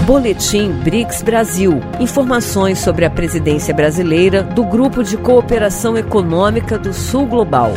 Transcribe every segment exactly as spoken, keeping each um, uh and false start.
Boletim BRICS Brasil. Informações sobre a presidência brasileira do Grupo de Cooperação Econômica do Sul Global.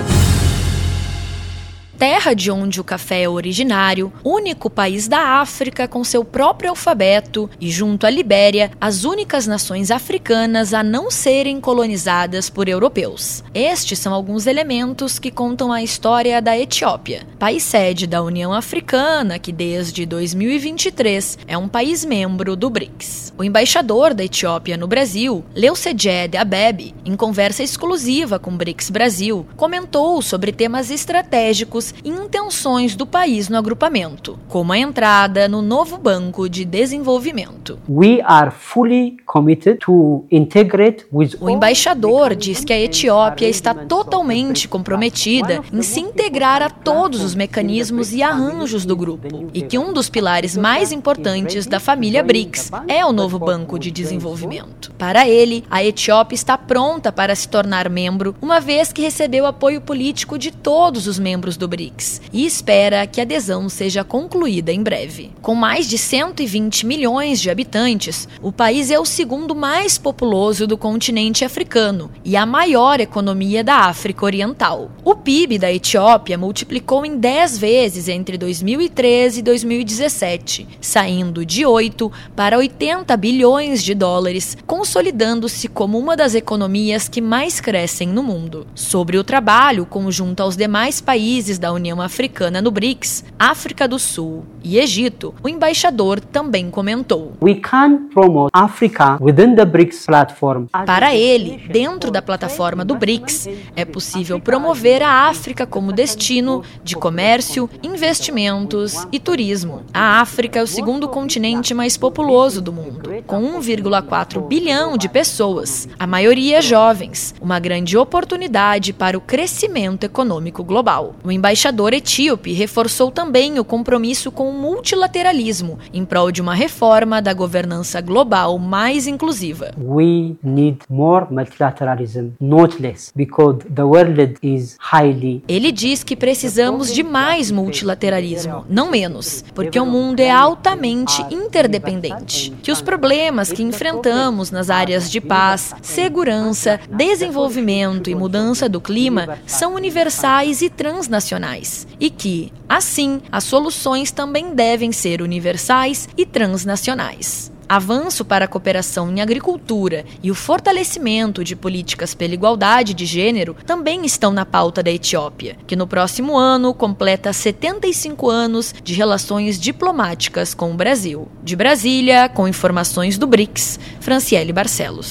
Terra de onde o café é originário, único país da África com seu próprio alfabeto e, junto à Libéria, as únicas nações africanas a não serem colonizadas por europeus. Estes são alguns elementos que contam a história da Etiópia, país sede da União Africana, que desde dois mil e vinte e três é um país membro do BRICS. O embaixador da Etiópia no Brasil, Leussedjed Abebe, em conversa exclusiva com BRICS Brasil, comentou sobre temas estratégicos e intenções do país no agrupamento, como a entrada no novo Banco de Desenvolvimento. We are fully committed to integrate with O embaixador diz que a Etiópia está totalmente comprometida em se integrar a todos os mecanismos e arranjos do grupo, e que um dos pilares mais importantes da família BRICS é o novo Banco de Desenvolvimento. Para ele, a Etiópia está pronta para se tornar membro, uma vez que recebeu apoio político de todos os membros do BRICS e espera que a adesão seja concluída em breve. Com mais de cento e vinte milhões de habitantes, o país é o segundo mais populoso do continente africano e a maior economia da África Oriental. O P I B da Etiópia multiplicou em dez vezes entre dois mil e treze e dois mil e dezessete, saindo de oito para oitenta bilhões de dólares, consolidando-se como uma das economias que mais crescem no mundo. Sobre o trabalho conjunto aos demais países da União Africana no BRICS, África do Sul e Egito, o embaixador também comentou. We can promote Africa within the BRICS platform. Para ele, dentro da plataforma do BRICS, é possível promover a África como destino de comércio, investimentos e turismo. A África é o segundo continente mais populoso do mundo, com um vírgula quatro bilhão de pessoas, a maioria jovens, uma grande oportunidade para o crescimento econômico global. O embaixador etíope reforçou também o compromisso com o multilateralismo em prol de uma reforma da governança global mais inclusiva. We need more multilateralism, not less, because the world is highly. Ele diz que precisamos de mais multilateralismo, não menos, porque o mundo é altamente interdependente, que os problemas que enfrentamos nas áreas de paz, segurança, desenvolvimento e mudança do clima são universais e transnacionais, e que, assim, as soluções também devem ser universais e transnacionais. Avanço para a cooperação em agricultura e o fortalecimento de políticas pela igualdade de gênero também estão na pauta da Etiópia, que no próximo ano completa setenta e cinco anos de relações diplomáticas com o Brasil. De Brasília, com informações do BRICS, Franciele Barcelos.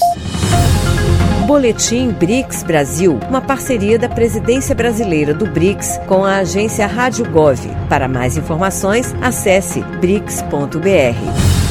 Boletim BRICS Brasil, uma parceria da presidência brasileira do BRICS com a agência Rádio Gov. Para mais informações, acesse brics ponto b r.